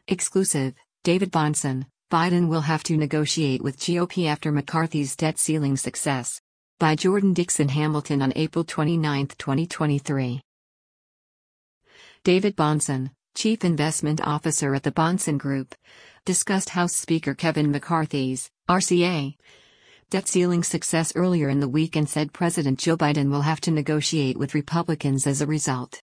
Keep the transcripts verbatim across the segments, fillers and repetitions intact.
Exclusive, David Bahnsen, Biden will have to negotiate with G O P after McCarthy's debt ceiling success. By Jordan Dixon Hamilton on April twenty-ninth, twenty twenty-three. David Bahnsen, Chief Investment Officer at the Bahnsen Group, discussed House Speaker Kevin McCarthy's, R C A, debt ceiling success earlier in the week and said President Joe Biden will have to negotiate with Republicans as a result.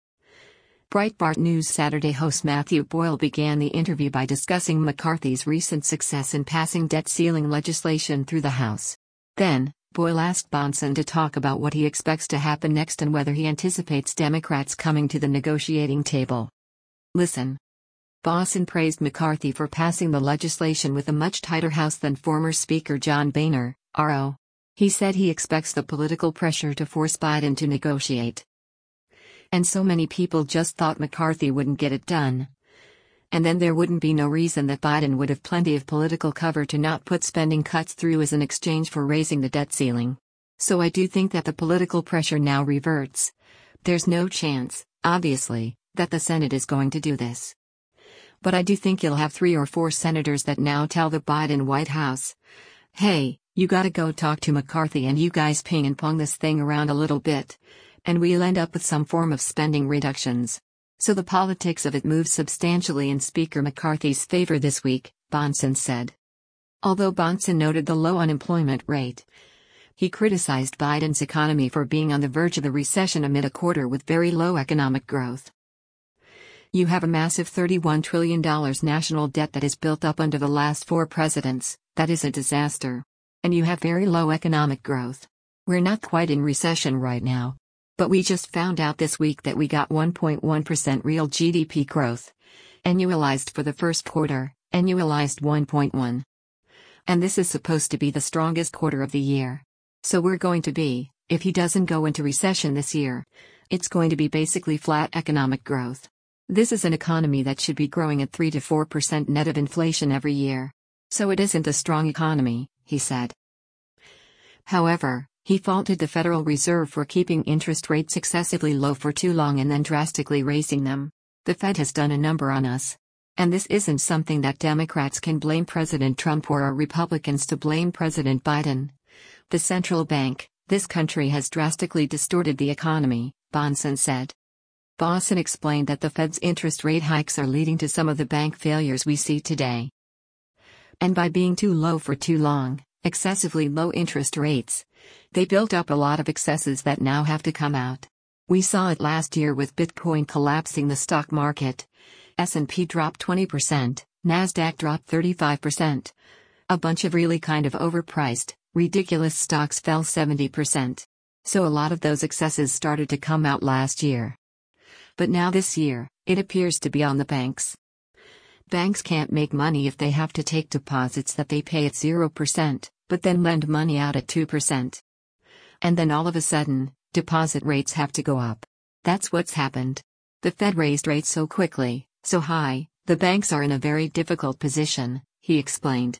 Breitbart News Saturday host Matthew Boyle began the interview by discussing McCarthy's recent success in passing debt ceiling legislation through the House. Then, Boyle asked Bahnsen to talk about what he expects to happen next and whether he anticipates Democrats coming to the negotiating table. Listen. Bahnsen praised McCarthy for passing the legislation with a much tighter House than former Speaker John Boehner, R O. He said he expects the political pressure to force Biden to negotiate. And so many people just thought McCarthy wouldn't get it done. And then there wouldn't be no reason that Biden would have plenty of political cover to not put spending cuts through as an exchange for raising the debt ceiling. So I do think that the political pressure now reverts. There's no chance, obviously, that the Senate is going to do this. But I do think you'll have three or four senators that now tell the Biden White House, hey, you gotta go talk to McCarthy and you guys ping and pong this thing around a little bit, and we'll end up with some form of spending reductions. So the politics of it moves substantially in Speaker McCarthy's favor this week, Bahnsen said. Although Bahnsen noted the low unemployment rate, he criticized Biden's economy for being on the verge of a recession amid a quarter with very low economic growth. You have a massive thirty-one trillion dollars national debt that is built up under the last four presidents. That is a disaster. And you have very low economic growth. We're not quite in recession right now. But we just found out this week that we got one point one percent real G D P growth. Annualized for the first quarter, annualized one point one. And this is supposed to be the strongest quarter of the year. So we're going to be, if he doesn't go into recession this year, it's going to be basically flat economic growth. This is an economy that should be growing at three to four percent net of inflation every year. So it isn't a strong economy, he said. However, he faulted the Federal Reserve for keeping interest rates excessively low for too long and then drastically raising them. The Fed has done a number on us. And this isn't something that Democrats can blame President Trump or are Republicans to blame President Biden. The central bank, this country has drastically distorted the economy, Bahnsen said. Bahnsen explained that the Fed's interest rate hikes are leading to some of the bank failures we see today. And by being too low for too long, excessively low interest rates, they built up a lot of excesses that now have to come out. We saw it last year with Bitcoin collapsing the stock market. S and P dropped twenty percent, Nasdaq dropped thirty-five percent. A bunch of really kind of overpriced, ridiculous stocks fell seventy percent. So a lot of those excesses started to come out last year. But now this year, it appears to be on the banks. Banks can't make money if they have to take deposits that they pay at zero percent, but then lend money out at two percent. And then all of a sudden, deposit rates have to go up. That's what's happened. The Fed raised rates so quickly, so high, the banks are in a very difficult position, he explained.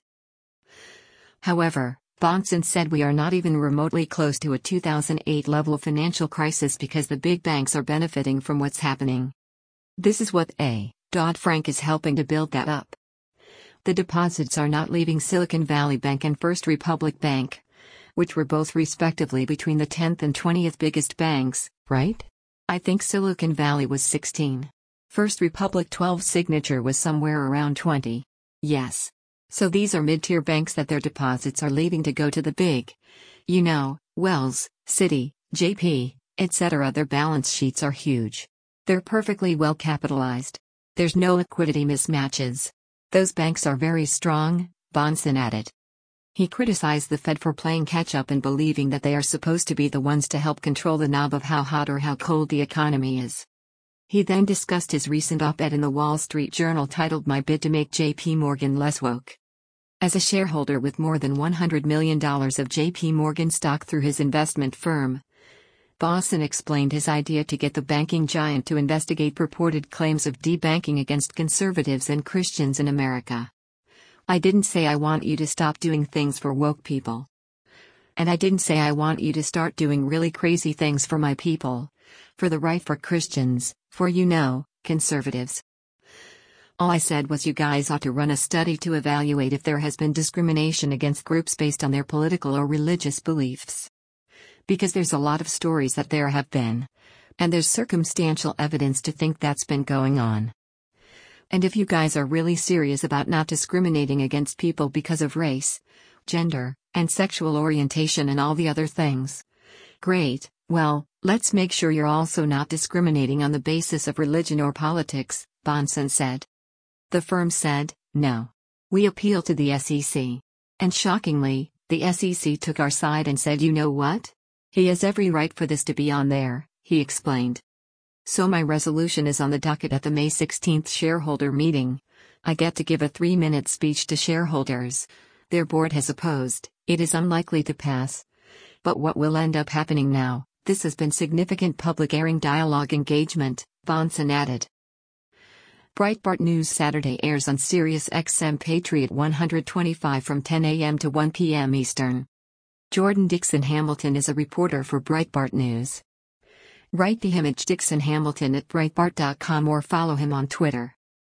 However, Bahnsen said we are not even remotely close to a two thousand eight level financial crisis because the big banks are benefiting from what's happening. This is what A. Dodd-Frank is helping to build that up. The deposits are not leaving Silicon Valley Bank and First Republic Bank, which were both respectively between the tenth and twentieth biggest banks, right? I think Silicon Valley was sixteen. First Republic twelve, Signature was somewhere around twenty. Yes. So these are mid-tier banks that their deposits are leaving to go to the big, you know, Wells, Citi, J P, et cetera. Their balance sheets are huge. They're perfectly well capitalized. There's no liquidity mismatches. Those banks are very strong, Bahnsen added. He criticized the Fed for playing catch-up and believing that they are supposed to be the ones to help control the knob of how hot or how cold the economy is. He then discussed his recent op-ed in the Wall Street Journal titled My Bid to Make J P Morgan Less Woke. As a shareholder with more than one hundred million dollars of J P Morgan stock through his investment firm, Bahnsen explained his idea to get the banking giant to investigate purported claims of debanking against conservatives and Christians in America. I didn't say I want you to stop doing things for woke people. And I didn't say I want you to start doing really crazy things for my people. For the right, for Christians, for you know, conservatives. All I said was you guys ought to run a study to evaluate if there has been discrimination against groups based on their political or religious beliefs. Because there's a lot of stories that there have been. And there's circumstantial evidence to think that's been going on. And if you guys are really serious about not discriminating against people because of race, gender, and sexual orientation and all the other things, great, well, let's make sure you're also not discriminating on the basis of religion or politics, Bahnsen said. The firm said, no. We appeal to the S E C. And shockingly, the S E C took our side and said, you know what? He has every right for this to be on there, he explained. So my resolution is on the docket at the May sixteenth shareholder meeting. I get to give a three-minute speech to shareholders. Their board has opposed, it is unlikely to pass. But what will end up happening now? This has been significant public airing dialogue engagement, Bahnsen added. Breitbart News Saturday airs on Sirius X M Patriot one twenty-five from ten a m to one p m Eastern. Jordan Dixon Hamilton is a reporter for Breitbart News. Write the image Dixon Hamilton at Breitbart dot com or follow him on Twitter.